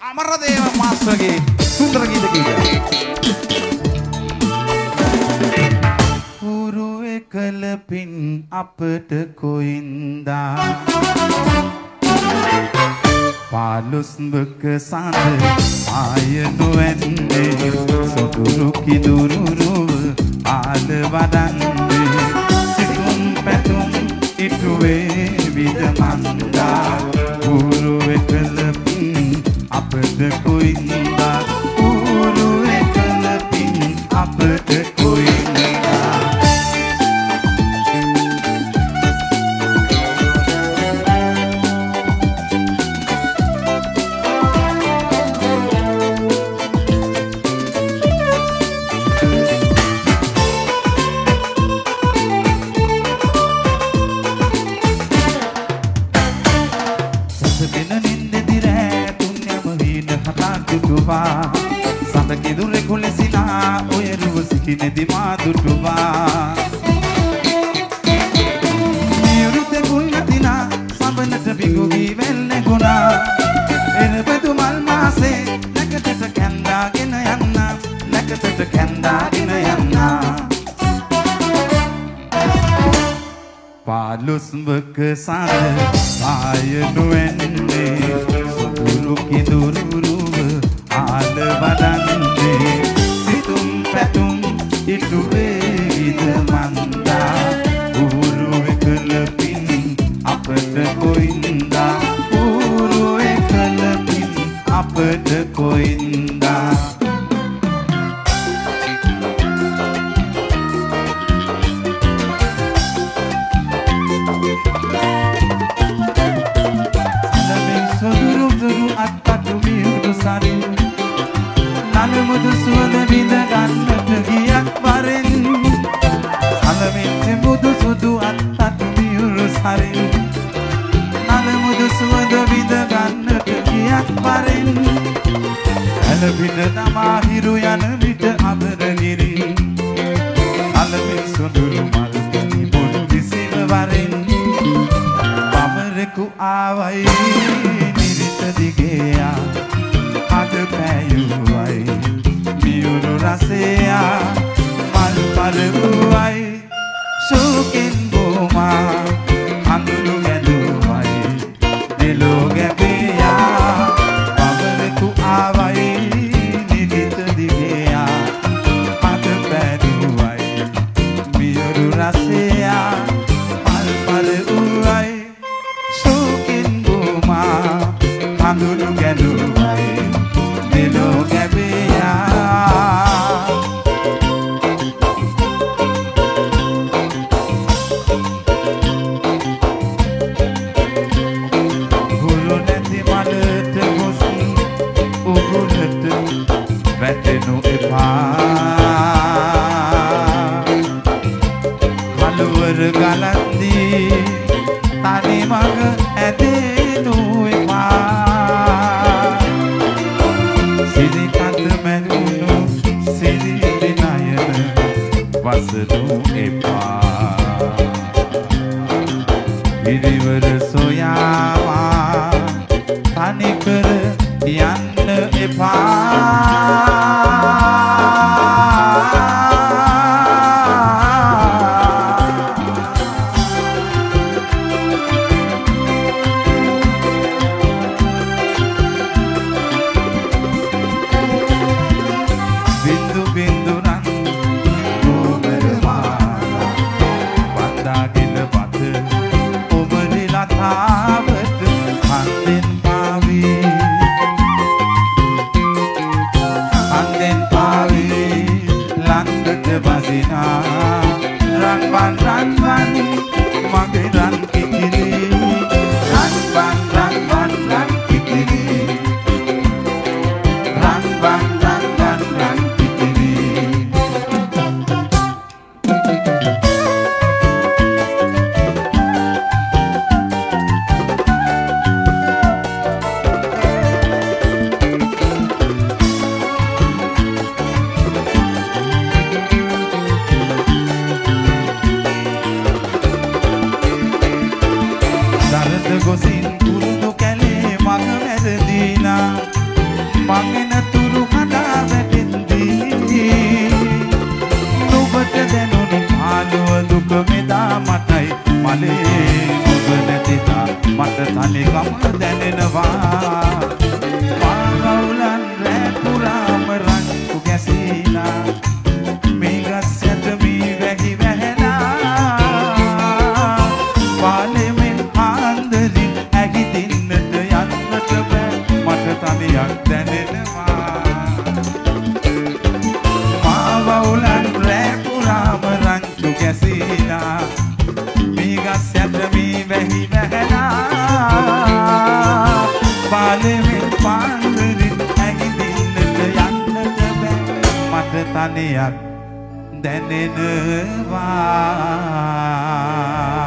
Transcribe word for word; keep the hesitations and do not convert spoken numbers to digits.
අමරදේව මාස්ටර්ගේ සුන්දර ගීත කීයක්. පුරුවේ කලපින් අපට කොයින්දා පාලුස්ඹක සඳ ආයනු ඇන්නේ සොදුරු කිදුරුරුව ආල වඩන්නේ සිතුම් පැතුම් ඉටුවේ විදමන්දා පුරුවේ කලපින් අපට කොයින්දා පුරුවේ කලපින් අපට කොයින්දා සඳකිදුරෙ කුලෙසිනා ඔය රුව සිහිනෙදි මාදුටුවා මියුරුත කුල්නතිනා සබනට බිගුගී වෙල්නෙගුණා එරබදු මල් මාසේ නැකතට කැන්දාගෙන යන්න නැකතට කැන්දාගෙන යන්න පාලුස්ඹක සඳ ආයනු ඇන්නේ සුදුරු කිදුරුරුව ආල වඩන්නේ සිතුම් පැතුම් ඉටුවේ විදමන්දා උරුවේ කලපින් අපට කොයින්දා උරුවේ කලපින් අපට කොයින්දා නලමුදු සුවඳ විඳ ගන්නට ගියක් වරෙන් සලමින් මුදු සුදු අත්තට මියුරු සරින් නලමුදු සුවඳ විඳ ගන්නට ගියක් වරෙන් ඇලපිට තමා හිරු යන විට අබරගිරි අලමින් සොඳුරු මල් කැටි පොඩි සිව වරෙන් පවරෙකු ආවයි නිරිත දිගේයා අද පැයුවයි මියුරු රසයා මල් පලවුවයි ශෝකෙන් බෝමා අඳුරු ගැලුවයි දෙලෝ ගැබේයා පවරෙකු ආවයි නිදිත දිගයා අද පැයුවයි මියුරු රසයා මල් පලවුවයි ශෝකෙන් බෝමා අඳුරු ගැලුවයි දෙලෝ ගැබේයා හුළු නැති මලට ගොස් උගුලට වැටෙනු එපා කළුවර ගලන්දී තනි මග ඇදෙනු එපා වසනු එපා පිරිවර සොයාවා තනිකර යන්න එපා මගෙන තුරු හදා වැටෙන්දී නුඹට දැනුණු පාළුව දුක මෙදා මටයි මලේ නුඹ නැතිතා මට තනිකම දැනෙනවා පාවුලන් රැ පුරාම රංචු ගැසීලා මේ ගස් යට මී වැහි වැහෙලා පාලෙමින් ආන්දරින් ඇගිදින්නට යන්නට බෑ මට තනියක් දැනෙනවා පාවුලන් රැ පුරාම රංචු ගැසීලා මේ ගස් යට මී වැහි වැහෙලා පාලෙමින් පාන්දරින් ඇගිදින්නට යන්නට බෑ මට තනියක් දැනෙනවා